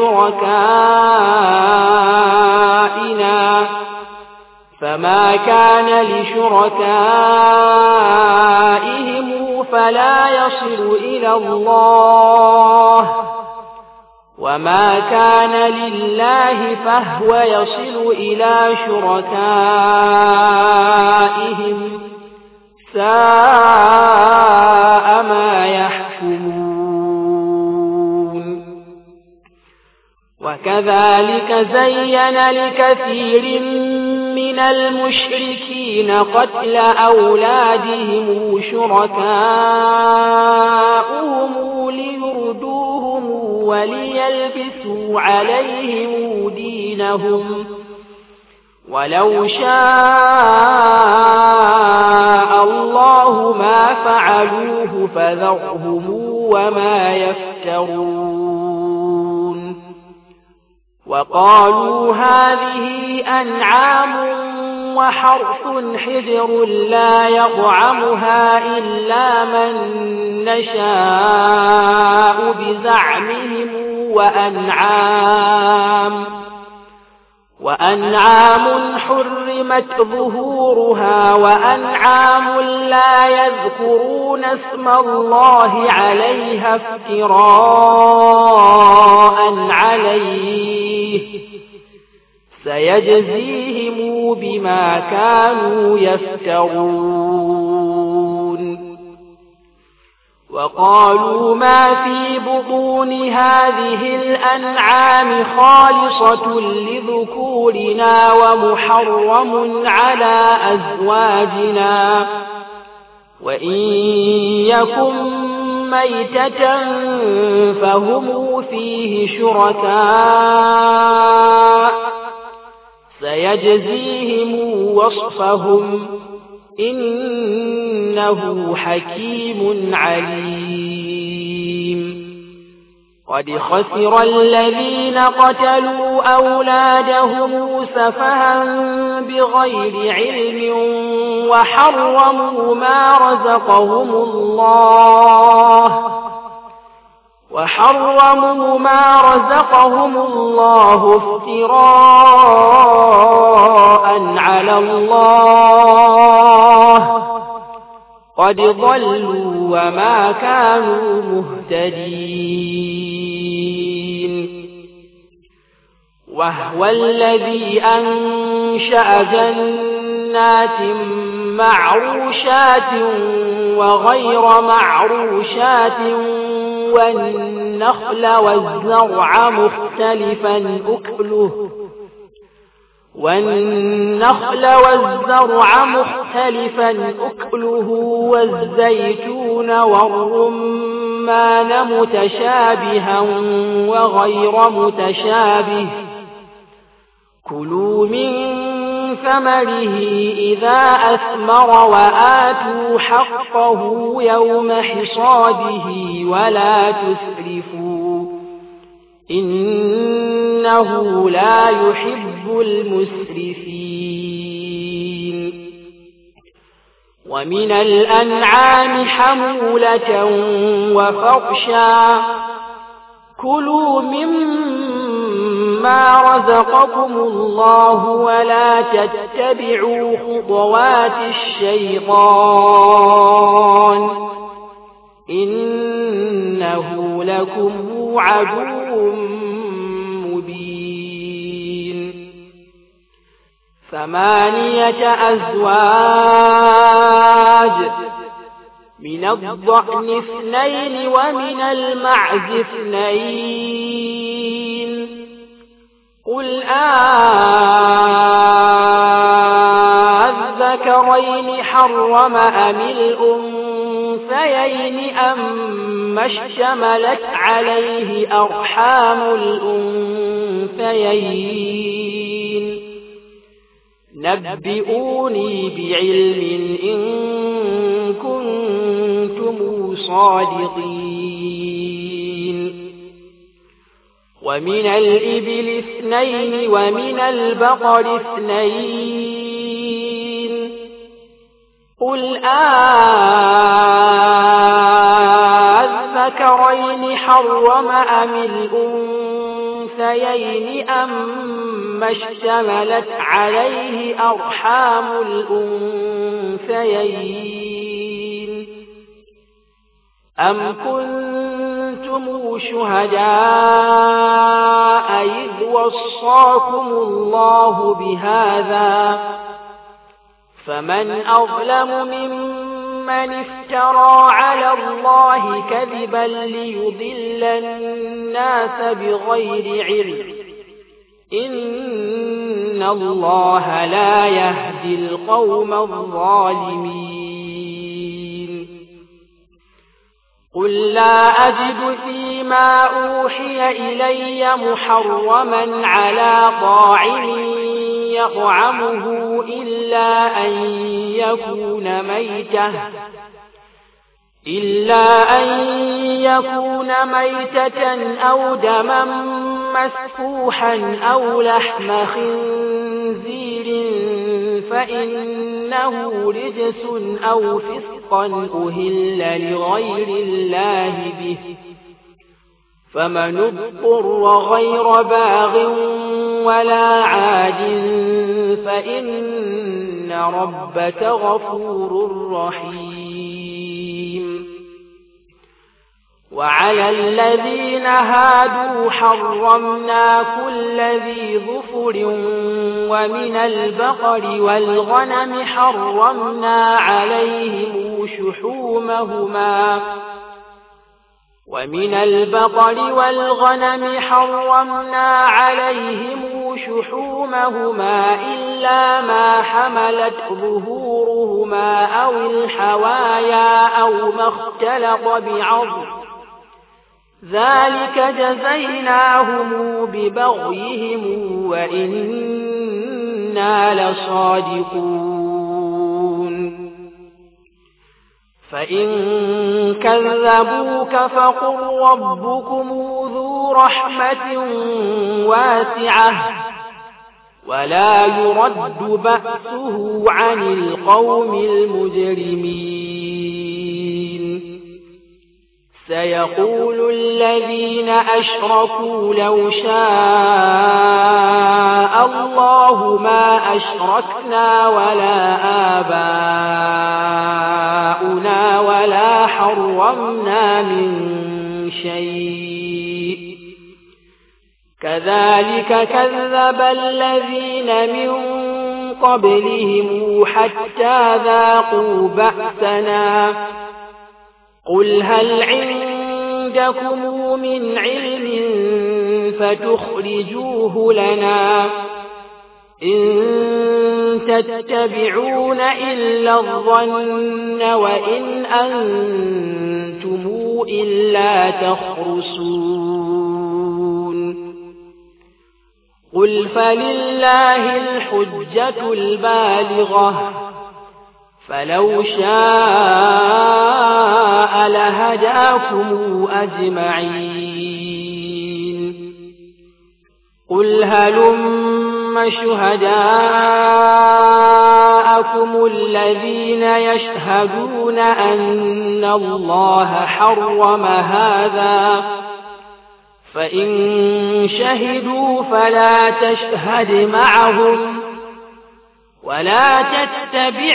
لشركائنا فما كان لشركائهم فلا يصل إلى الله وما كان لله فهو يصل إلى شركائهم ساء ما يحكمون وكذلك زين لكثير من المشركين قتل أولادهم شركاؤهم ليردوهم وليلبسوا عليهم دينهم ولو شاء الله ما فعلوه فذرهم وما يفترون وقالوا هذه أنعام وحرث حجر لا يطعمها إلا من نشاء بزعمهم وأنعام حرمت ظهورها وأنعام لا يذكرون اسم الله عليها افتراء عليه سيجزيهم بما كانوا يفترون وقالوا ما في بطون هذه الأنعام خالصة لذكورنا ومحرم على أزواجنا وإن يكن ميتة فهم فيه شركاء سيجزيهم وصفهم إنه حكيم عليم قد خسر الذين قتلوا أولادهم سفها بغير علم وحرموا ما رزقهم الله افتراء على الله قد ضلوا وما كانوا مهتدين وهو الذي أنشأ جنات معروشات وغير معروشات والنخل والزرع مختلفا أكله والزيتون والرمان متشابها وغير متشابه كلوا من ثمره إذا أثمر وآتوا حقه يوم حصاده ولا تسرفوا إنه لا يحب المسرفين ومن الأنعام حمولة وفرشا كلوا مما رزقكم الله ولا تتبعوا خطوات الشيطان إنه لكم عدو مبين 8 أزواج من الضأن 2 ومن المعز 2 قل أذكرين حرم أم الأنثيين أما اشتملت عليه أرحام الأنثيين نبئوني بعلم إن كنتم صادقين ومن الإبل 2 ومن البقر 2 قل أذكرين حرم أم الأنثيين أما اشتملت عليه أرحام الأنثيين أم كنتم شهداء إذ وصاكم الله بهذا فمن أظلم ممن افترى على الله كذبا ليضل الناس بغير علم إن الله لا يهدي القوم الظالمين قل لا أجد فيما أوحي إلي محرما على طاعم يطعمه إلا أن يكون ميتة أو دما مسفوحا أو لحم خنزير فإنه رجس أو فسقا أهل لغير الله به فمن اضطر غير باغ ولا عاد فإن ربك غفور رحيم وعلى الذين هادوا حرمنا كل ذي ظفر ومن البقر والغنم حرمنا عليهم شحومهما إلا ما حملت ظهورهما أو الحوايا أو ما اختلط بعظم ذلك جزيناهم ببغيهم وإنا لصادقون فإن كذبوك فقل ربكم ذو ذو رحمة واسعة ولا يرد بأسه عن القوم المجرمين سيقول الذين أشركوا لو شاء الله ما أشركنا ولا آباؤنا ولا حرمنا من شيء كذلك كذب الذين من قبلهم حتى ذاقوا بأسنا قل هل عندكم من علم فتخرجوه لنا إن تتبعون إلا الظن وإن أنتم إلا تخرسون قل فلله الحجة البالغة فلو شاء لهداكم أجمعين قل هلم شهداءكم الذين يشهدون أن الله حرم هذا فإن شهدوا فلا تشهد معهم ولا تتبع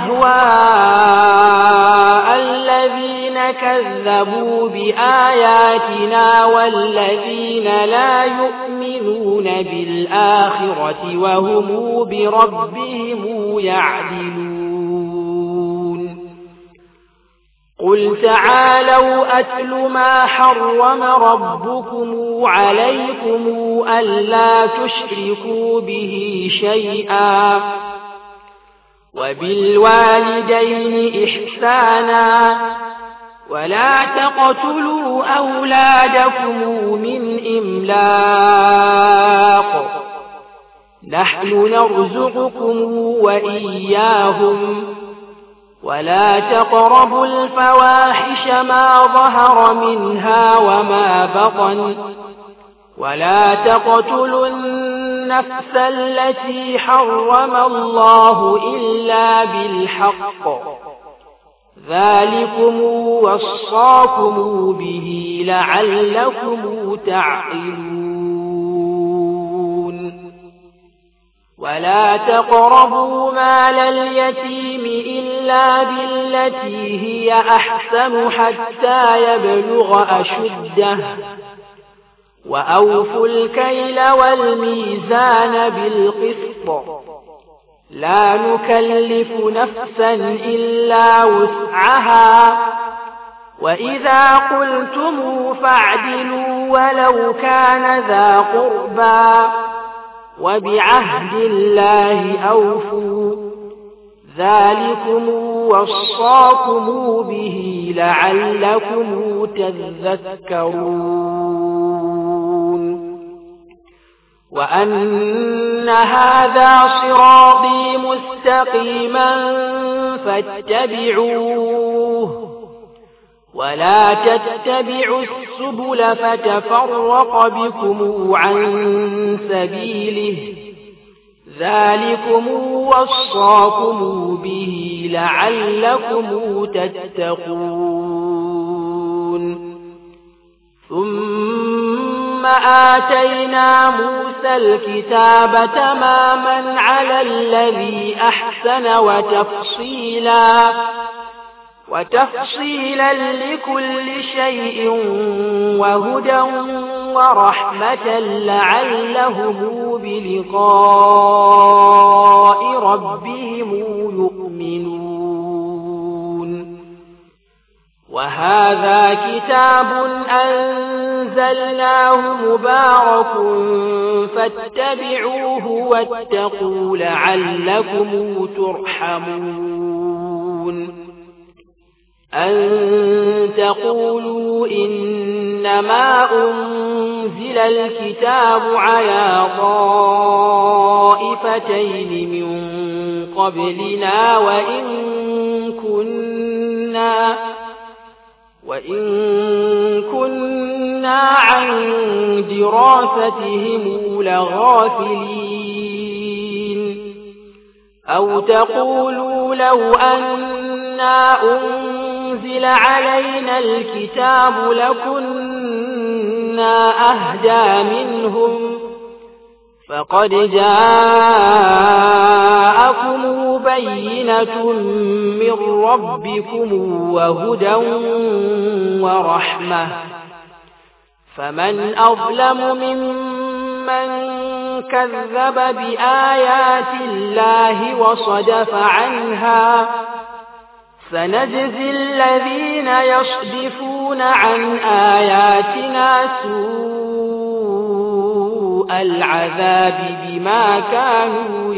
أهواء الذين كذبوا بآياتنا والذين لا يؤمنون بالآخرة وهم بربهم يعدلون قل تعالوا أتل ما حرم ربكم عليكم ألا تشركوا به شيئا وبالوالدين إحسانا ولا تقتلوا أولادكم من إملاق نحن نرزقكم وإياهم ولا تقربوا الفواحش ما ظهر منها وما بطن ولا تقتلوا النفس التي حرم الله إلا بالحق ذلكم وصاكم به لعلكم تعقلون ولا تقربوا مال اليتيم إلا بالتي هي أحسن حتى يبلغ أشده وأوفوا الكيل والميزان بالقسط لا نكلف نفسا إلا وسعها وإذا قلتم فاعدلوا ولو كان ذا قربى وبعهد الله أوفوا ذلكم وصاكم به لعلكم تذكرون وأن هذا صراطي مستقيما فاتبعوه ولا تتبعوا السبل فتفرق بكم عن سبيله ذلكم وصاكم به لعلكم تتقون ثم آتينا موسى الكتاب تماما على الذي أحسن وتفصيلا لكل شيء وهدى ورحمة لعلهم بلقاء ربهم يؤمنون وهذا كتاب أنزلناه مبارك فاتبعوه واتقوا لعلكم ترحمون أن تقولوا إنما أنزل الكتاب على طائفتين من قبلنا وإن كنا إنا عن دراستهم لغافلين أو تقولوا لو أنا أنزل علينا الكتاب لكنا أهدى منهم فقد جاءكم بينة من ربكم وهدى ورحمة فمن أظلم ممن كذب بآيات الله وصدف عنها سنجزي الذين يصدفون عن آياتنا سوء العذاب بما كانوا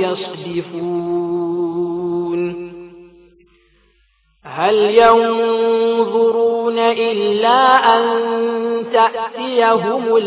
يصدفون هل ينظرون إلا أن تأتيهم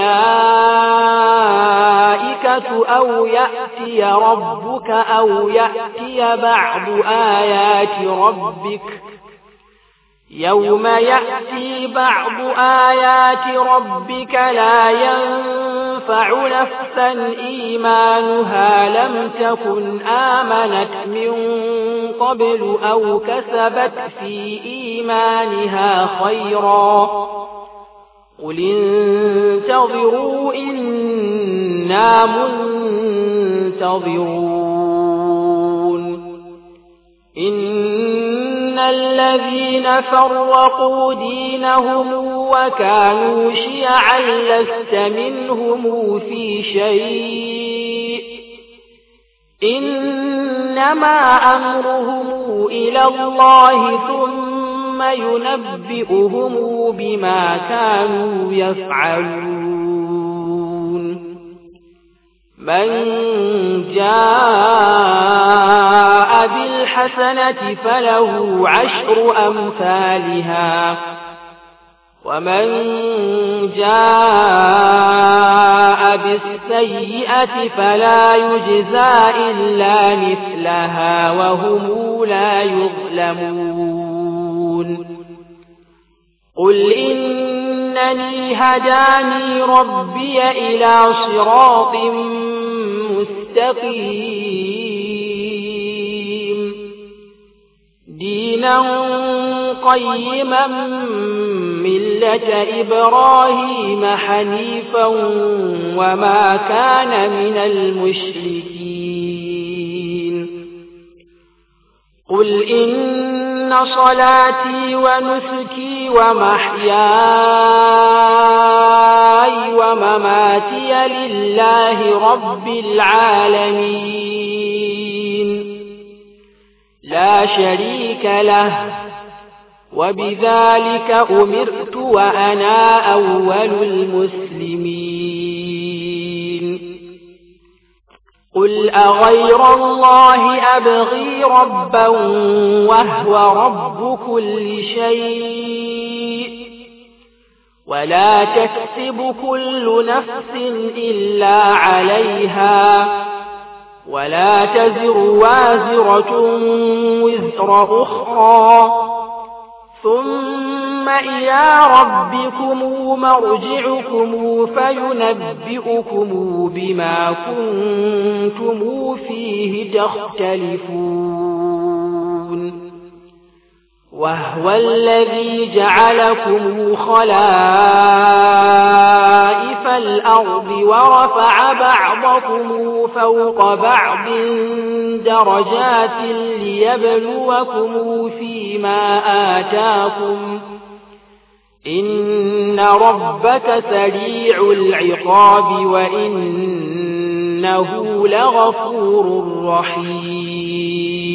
الملائكة أو يأتي ربك أو يأتي بعض آيات ربك يوم يأتي بعض آيات ربك لا ينفع نفسا إيمانها لم تكن آمنت من قبل أو كسبت في إيمانها خيرا قل انتظروا إنا منتظرون إن الذين فرقوا دينهم وكانوا شيعا لست منهم في شيء إنما أمرهم إلى الله ثم ينبئهم بما كانوا يفعلون من جاء بالحسنة فله 10 أمثالها ومن جاء بالسيئة فلا يجزى إلا مثلها وهم لا يظلمون قل إنني هداني ربي إلى صراط مستقيم دينا قيما ملة إبراهيم حنيفا وما كان من المشركين قل إن صلاتي ونسكي ومحياي ومماتي لله رب العالمين لا شريك له وبذلك أمرت وأنا أول المسلمين قل أغير الله أبغي ربا وهو رب كل شيء ولا تكسب كل نفس إلا عليها ولا تزر وازرة وزر أخرى ثم إلى ربكم مرجعكم فينبئكم بما كنتم فيه تختلفون وهو الذي جعلكم خلائف الأرض ورفع بعضكم فوق بعض درجات ليبلوكم فيما آتاكم إن ربك سريع العقاب وإنه لغفور رحيم